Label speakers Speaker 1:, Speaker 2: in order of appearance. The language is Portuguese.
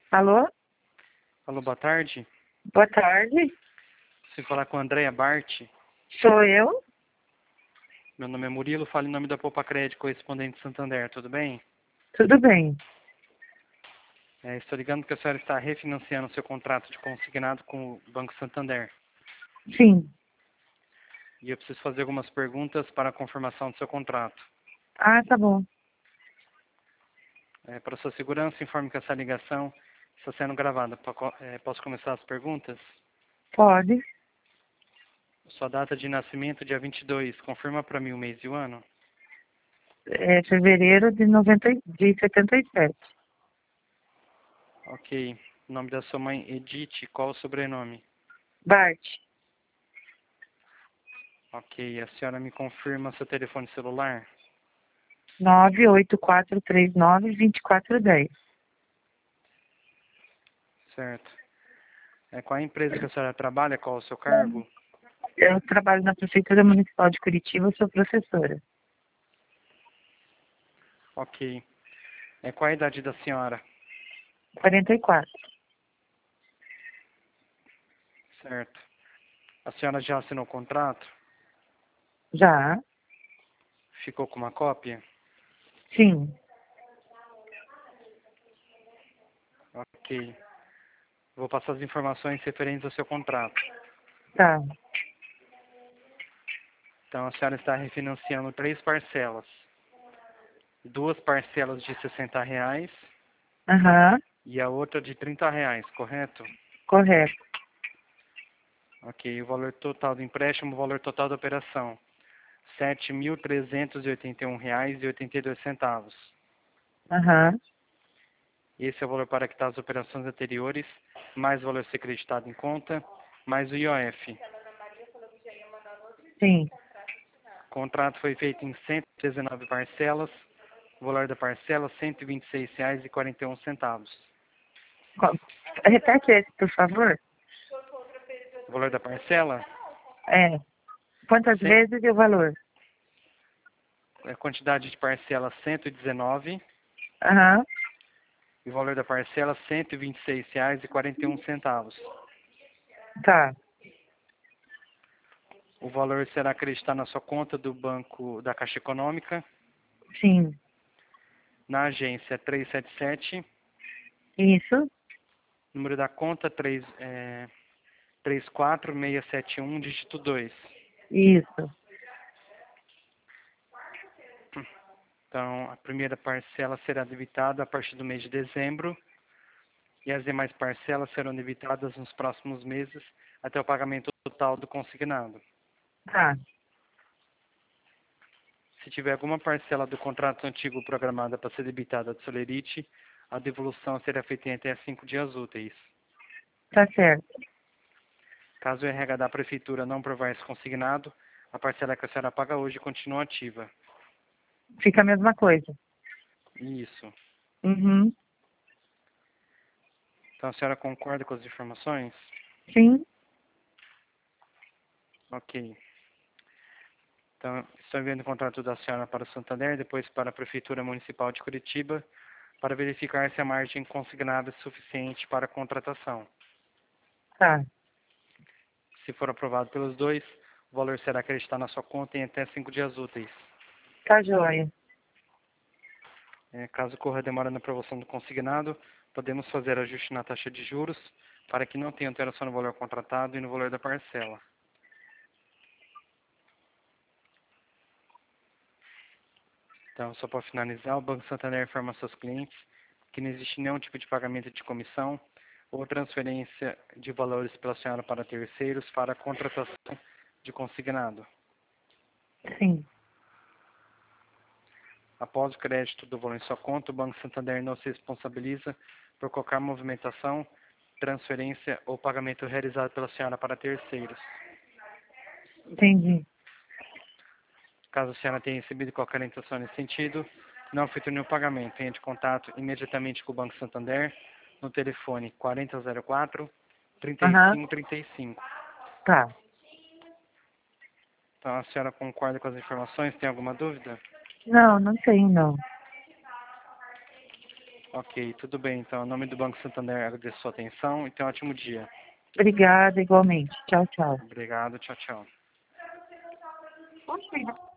Speaker 1: Alô?
Speaker 2: Alô, boa tarde.
Speaker 1: Boa tarde.
Speaker 2: Se falar com a Andréia Bart,
Speaker 1: Sou eu?
Speaker 2: meu nome é Murilo, falo em nome da Poupa Crédito, correspondente Santander, tudo bem?
Speaker 1: Tudo bem.
Speaker 2: Estou ligando porque a senhora está refinanciando seu contrato de consignado com o Banco Santander.
Speaker 1: Sim.
Speaker 2: E eu preciso fazer algumas perguntas para a confirmação do seu contrato.
Speaker 1: Ah, tá bom.
Speaker 2: Para sua segurança, informe que essa ligação está sendo gravada. Posso começar as perguntas?
Speaker 1: Pode.
Speaker 2: Sua data de nascimento, dia 22, confirma para mim o mês e o ano?
Speaker 1: É fevereiro de 77.
Speaker 2: Ok. O nome da sua mãe, Edith, qual o sobrenome?
Speaker 1: Bart.
Speaker 2: Ok. A senhora me confirma seu telefone celular?
Speaker 1: 98439-2410.
Speaker 2: Certo. Qual a empresa que a senhora trabalha? Qual o seu cargo?
Speaker 1: Eu trabalho na Prefeitura Municipal de Curitiba, sou professora.
Speaker 2: Ok. Qual a idade da senhora?
Speaker 1: 44.
Speaker 2: Certo. A senhora já assinou o contrato?
Speaker 1: Já?
Speaker 2: Ficou com uma cópia?
Speaker 1: Sim.
Speaker 2: Ok. Vou passar as informações referentes ao seu contrato.
Speaker 1: Tá.
Speaker 2: Então, a senhora está refinanciando 3 parcelas. 2 parcelas de R$ 60
Speaker 1: Aham.
Speaker 2: e a outra de R$ 30, correto?
Speaker 1: Correto.
Speaker 2: Ok. O valor total do empréstimo, o valor total da operação. R$ 7.381,82.
Speaker 1: Aham.
Speaker 2: Esse é o valor para quitar as operações anteriores, mais o valor ser creditado em conta, mais o IOF.
Speaker 1: Sim.
Speaker 2: O contrato foi feito em 119 parcelas, o valor da parcela R$ 126,41.
Speaker 1: Qual- Repete esse, por favor.
Speaker 2: O valor da parcela,
Speaker 1: É. Quantas
Speaker 2: cem-
Speaker 1: vezes e o valor?
Speaker 2: a quantidade de parcela 119
Speaker 1: Aham.
Speaker 2: e o valor da parcela R$ 126,41.
Speaker 1: Tá.
Speaker 2: O valor será acreditado na sua conta do Banco da Caixa Econômica,
Speaker 1: Sim.
Speaker 2: na agência 377,
Speaker 1: Isso.
Speaker 2: número da conta 34671, dígito 2.
Speaker 1: Isso.
Speaker 2: Então, a primeira parcela será debitada a partir do mês de dezembro e as demais parcelas serão debitadas nos próximos meses até o pagamento total do consignado.
Speaker 1: Tá.
Speaker 2: Se tiver alguma parcela do contrato antigo programada para ser debitada do Solerite, a devolução será feita em até 5 dias úteis.
Speaker 1: Tá certo.
Speaker 2: Caso o RH da Prefeitura não provar esse consignado, a parcela que a senhora paga hoje continua ativa.
Speaker 1: Fica a mesma coisa.
Speaker 2: Isso.
Speaker 1: Uhum.
Speaker 2: Então, a senhora concorda com as informações?
Speaker 1: Sim.
Speaker 2: Ok. Então, estou enviando o contrato da senhora para o Santander, depois para a Prefeitura Municipal de Curitiba, para verificar se a margem consignada é suficiente para a contratação.
Speaker 1: Tá.
Speaker 2: Se for aprovado pelos dois, o valor será acreditado na sua conta em até 5 dias úteis.
Speaker 1: Tá joia.
Speaker 2: Caso ocorra demora na aprovação do consignado, podemos fazer ajuste na taxa de juros para que não tenha alteração no valor contratado e no valor da parcela. Então, só para finalizar, o Banco Santander informa aos seus clientes que não existe nenhum tipo de pagamento de comissão ou transferência de valores pela senhora para terceiros para a contratação de consignado.
Speaker 1: Sim.
Speaker 2: Após o crédito do valor em sua conta, o Banco Santander não se responsabiliza por qualquer movimentação, transferência ou pagamento realizado pela senhora para terceiros.
Speaker 1: Entendi.
Speaker 2: Caso a senhora tenha recebido qualquer intenção nesse sentido, não efetue nenhum pagamento. Entre em contato imediatamente com o Banco Santander no telefone 4004
Speaker 1: Aham.
Speaker 2: 3535.
Speaker 1: Tá.
Speaker 2: Então, a senhora concorda com as informações? Tem alguma dúvida?
Speaker 1: Não, não tenho, não.
Speaker 2: Ok, tudo bem. Então, em nome do Banco Santander, agradeço a sua atenção e tenha um ótimo dia.
Speaker 1: Obrigada, igualmente. Tchau, tchau.
Speaker 2: Obrigado, tchau, tchau.